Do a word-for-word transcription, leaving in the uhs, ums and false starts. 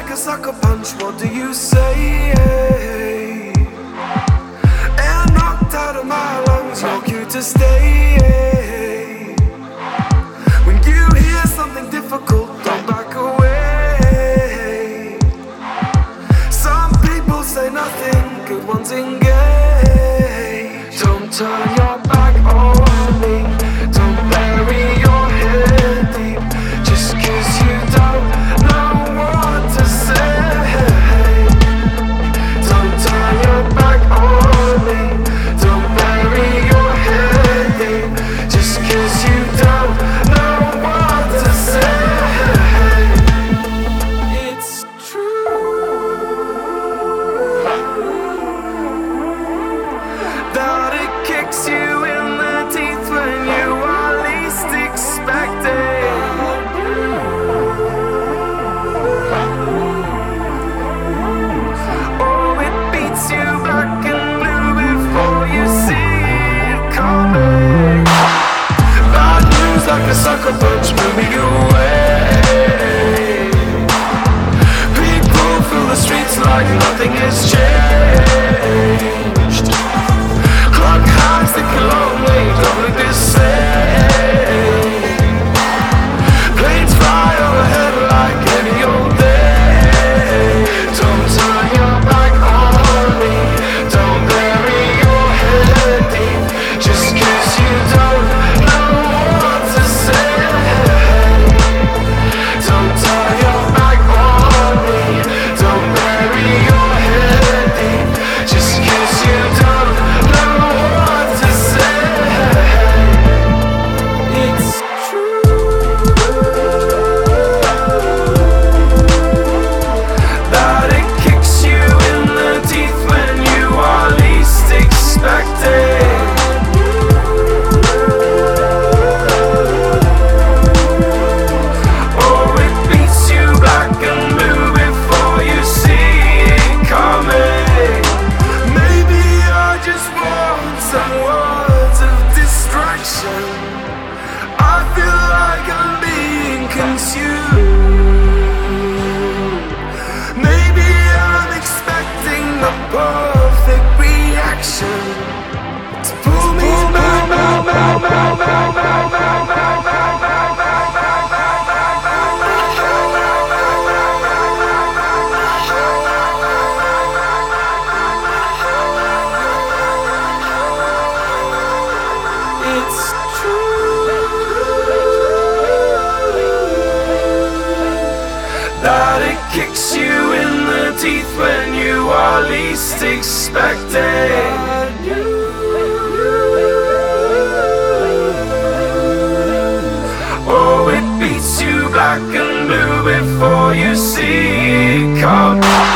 like a sucker punch, what do you say? Air knocked out of my lungs, you're cue to stay. When you hear something difficult, don't back away. Some people say nothing, good ones engage. Don't turn your back on me, don't bury your head deep, just cause you don't know what to say. Don't turn your back on me, don't bury your head deep, just cause you don't know what to say. It's true that it kicks you in the teeth when you are least expecting. Oh, it beats you black and blue before you see it coming. Bad news like a sucker punch, moving away. People fill the streets like nothing has changed. Clock hands ticking lonely, don't look the same. Planes fly overhead like any old day. Don't turn your back on me, don't bury your head deep, just cause you don't know what to say. Don't turn your back on me, don't bury your head deep, just cause you don't know what to say. It's true that it kicks you in the teeth when you are least expecting. Oh, it beats you black and blue before you see it coming. Maybe I just want some words of distraction. I feel like I'm being consumed. Maybe I'm expecting the perfect reaction to pull me back, back, back, back, back, back, back, back, back, back, It's true that it kicks you in the teeth when you are least expecting. Oh, it beats you black and blue before you see it come.